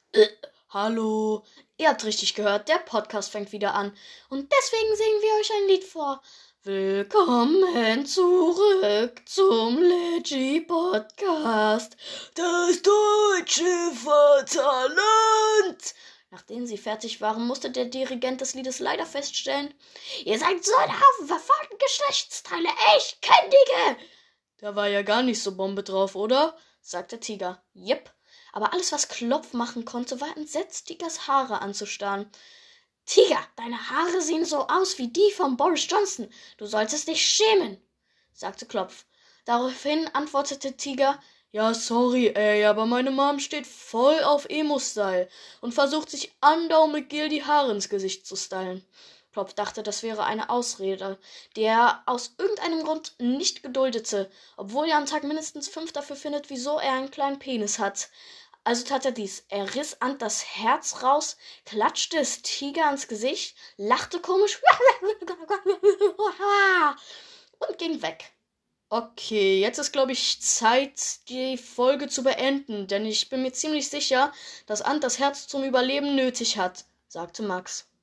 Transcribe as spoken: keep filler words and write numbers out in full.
Äh, hallo. Ihr habt richtig gehört, der Podcast fängt wieder an. Und deswegen singen wir euch ein Lied vor. Willkommen zurück zum Legi Podcast. Das deutsche Vaterland. Nachdem sie fertig waren, musste der Dirigent des Liedes leider feststellen: Ihr seid so ein Haufen verfahrene Geschlechtsteile. Ich kündige. Da war ja gar nicht so Bombe drauf, oder? Sagte Tiger. Jep. Aber alles, was Klopf machen konnte, war entsetzt, Tigers Haare anzustarren. Tiger, deine Haare sehen so aus wie die von Boris Johnson. Du solltest dich schämen, sagte Klopf. Daraufhin antwortete Tiger: Ja, sorry, ey, aber meine Mom steht voll auf Emo-Style und versucht sich andauernd mit Gel die Haare ins Gesicht zu stylen. Klopf dachte, das wäre eine Ausrede, die er aus irgendeinem Grund nicht geduldete, obwohl er am Tag mindestens fünf dafür findet, wieso er einen kleinen Penis hat. Also tat er dies. Er riss Ant das Herz raus, klatschte es Tiger ans Gesicht, lachte komisch und ging weg. Okay, jetzt ist, glaube ich, Zeit, die Folge zu beenden, denn ich bin mir ziemlich sicher, dass Ant das Herz zum Überleben nötig hat, sagte Max.